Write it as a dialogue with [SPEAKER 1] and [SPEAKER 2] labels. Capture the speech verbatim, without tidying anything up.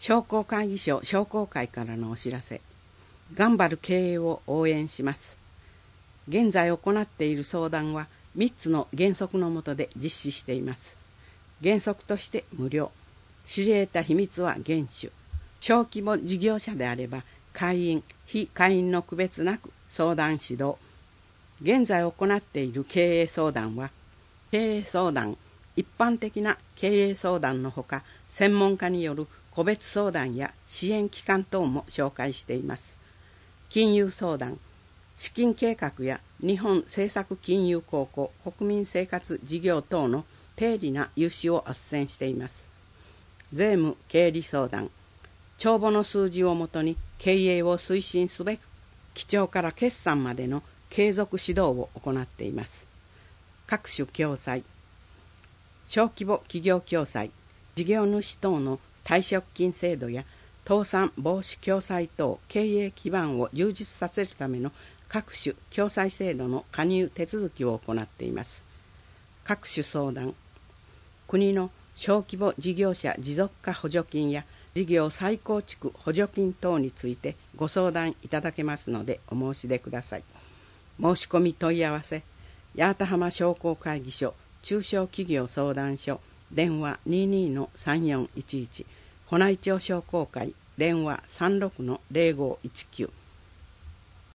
[SPEAKER 1] 商工会議所商工会からのお知らせ。頑張る経営を応援します。現在行っている相談はみっつの原則の下で実施しています。原則として無料。知り得た秘密は厳守。小規模事業者であれば会員、非会員の区別なく相談指導。現在行っている経営相談は、経営相談、一般的な経営相談のほか、専門家による個別相談や支援機関等も紹介しています。金融相談、資金計画や日本政策金融公庫国民生活事業等の低利な融資を斡旋しています。税務経理相談、帳簿の数字をもとに経営を推進すべく、記帳から決算までの継続指導を行っています。各種共済、小規模企業共済、事業主等の退職金制度や倒産防止共済等経営基盤を充実させるための各種共済制度の加入手続きを行っています。各種相談、国の小規模事業者持続化補助金や事業再構築補助金等についてご相談いただけますのでお申し出ください。申し込み問い合わせ、八幡浜商工会議所中小企業相談所電話 にじゅうにのさんよんいちいち、保内町商工会電話 さんろくのぜろごいちきゅう